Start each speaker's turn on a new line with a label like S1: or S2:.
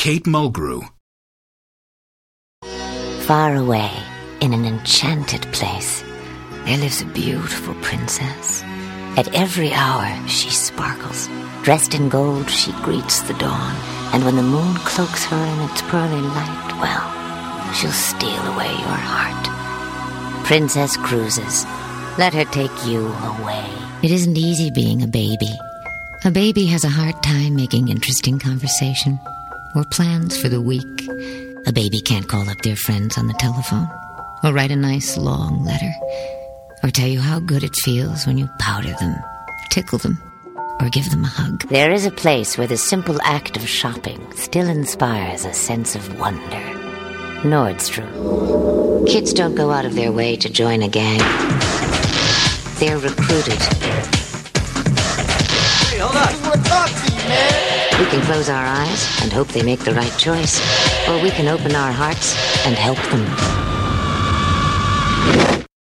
S1: Kate Mulgrew.
S2: Far away, in an enchanted place, there lives a beautiful princess. At every hour, she sparkles. Dressed in gold, she greets the dawn. And when the moon cloaks her in its pearly light, well, she'll steal away your heart. Princess cruises. Let her take you away. It isn't easy being a baby. A baby has a hard time making interesting conversation or plans for the week. A baby can't call up their friends on the telephone or write a nice long letter or tell you how good it feels when you powder them, tickle them, or give them a hug. There is a place where the simple act of shopping still inspires a sense of wonder. Nordstrom. Kids don't go out of their way to join a gang. They're recruited.
S3: Hey, hold on. I just want to talk to you, man.
S2: We can close our eyes and hope they make the right choice, or we can open our hearts and help them.